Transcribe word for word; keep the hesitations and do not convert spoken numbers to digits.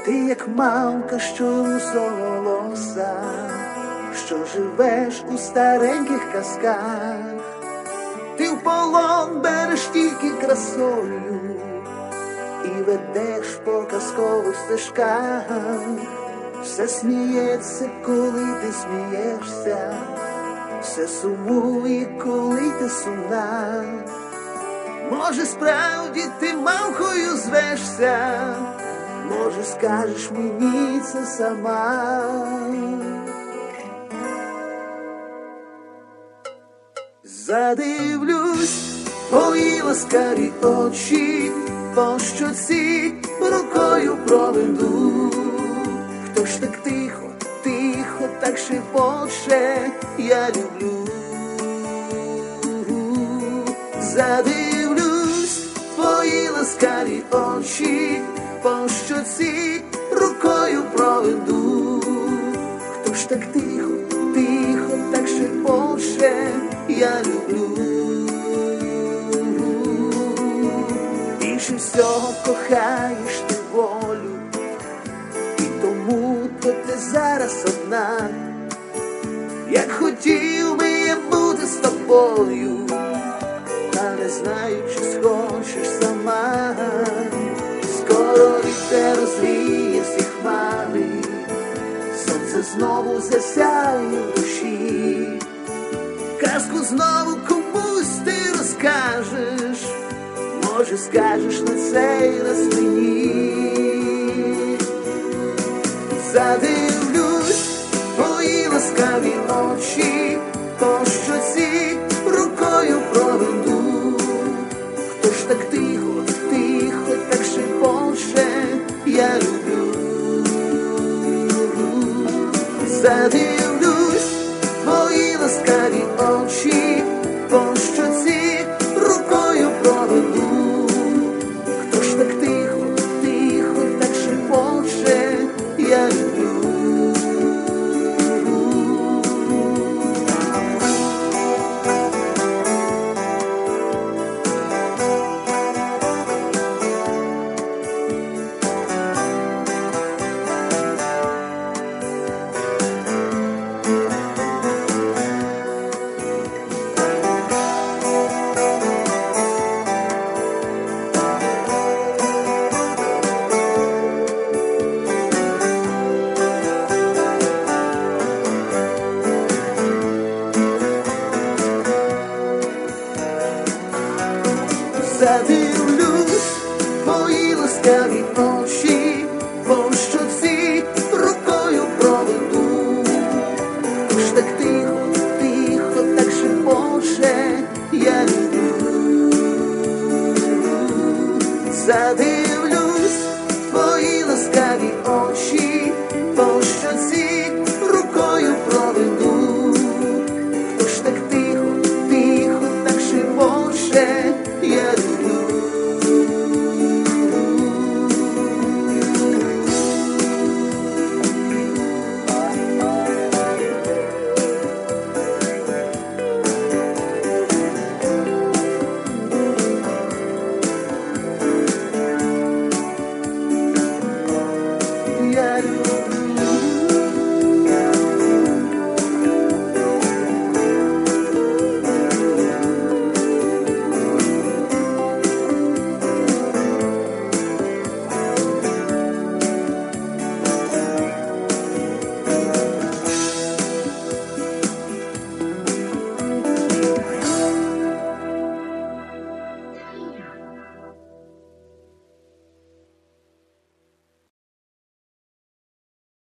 Ти як мавка, що русоволоса, що живеш у стареньких казках. Ти в полон береш тільки красою і ведеш по казкових стежках. Все сміється, коли ти смієшся, все сумує, коли ти сумна. Може, справді ти мавкою звешся, може, скажеш мені це сама. Задивлюсь твої ласкаві очі, по щоці рукою проведу. Хто ж так тихо, тихо, так шепоче, я люблю. Задивлюсь твої ласкаві очі, по щоці рукою проведу. Хто ж так тихо, тихо, так шепоче, я люблю. Більше всього кохаєш ти волю, і тому то ти зараз одна. Як хотів би я бути з тобою, та не знаю, чи схочеш сама. Скоро вітер розвіє всі хмари, сонце знову засяє в душі. Казку знову комусь ти розкажеш, може, скажеш на цей раз мені. Задивлюсь твої ласкаві очі, по щоці рукою проведу. Хто ж так тихо, тихо, так шепоче, я люблю. Задивлюсь твої ласкаві очі, по щоці рукою проведу. Хто ж так тихо, тихо, так шепоче, я люблю. Задивлюсь твої ласкаві очі,